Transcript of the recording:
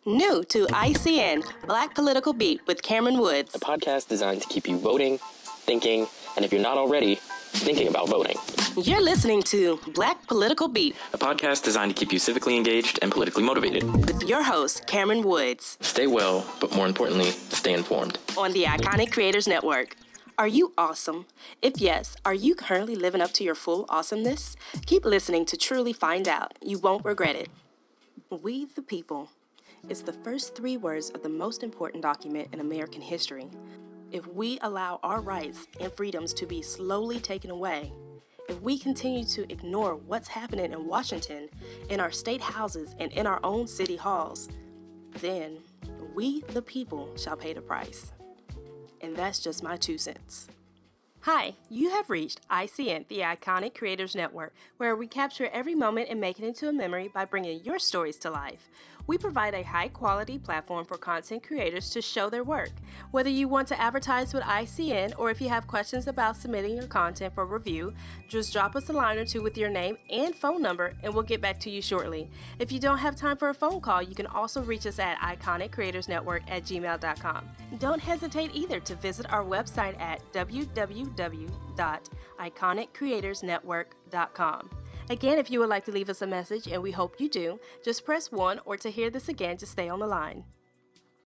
New to ICN, Black Political Beat with Cameron Woods. A podcast designed to keep you voting, thinking, and if you're not already, thinking about voting. You're listening to Black Political Beat, A podcast designed to keep you civically engaged and politically motivated. with your host, Cameron Woods. Stay well, but more importantly, stay informed. On the Iconic Creators Network. Are you awesome? If yes, are you currently living up to your full awesomeness? Keep listening to truly find out. You won't regret it. We the People is the first three words of the most important document in American history. If we allow our rights and freedoms to be slowly taken away, if we continue to ignore what's happening in Washington, in our state houses, and in our own city halls, then we the people shall pay the price. And that's just my 2 cents. Hi, you have reached ICN, the Iconic Creators Network, where we capture every moment and make it into a memory by bringing your stories to life. We provide a high-quality platform for content creators to show their work. Whether you want to advertise with ICN or if you have questions about submitting your content for review, just drop us a line or two with your name and phone number and we'll get back to you shortly. If you don't have time for a phone call, you can also reach us at iconiccreatorsnetwork@gmail.com. Don't hesitate either to visit our website at www.iconiccreatorsnetwork.com. Again, if you would like to leave us a message, and we hope you do, just press 1, or to hear this again, just stay on the line.